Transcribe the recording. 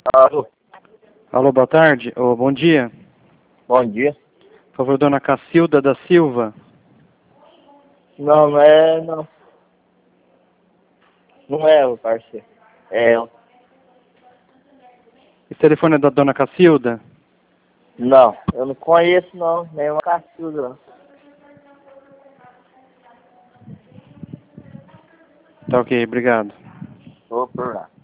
Alô, Alô, boa tarde. Ou bom dia. bom dia. Por favor, dona Cacilda da Silva. Não, não é, não. Não é o parceiro. É ela. Esse telefone é da dona Cacilda? Não, eu não conheço não, nenhuma Cacilda não. Tá ok, obrigado. Vou por lá.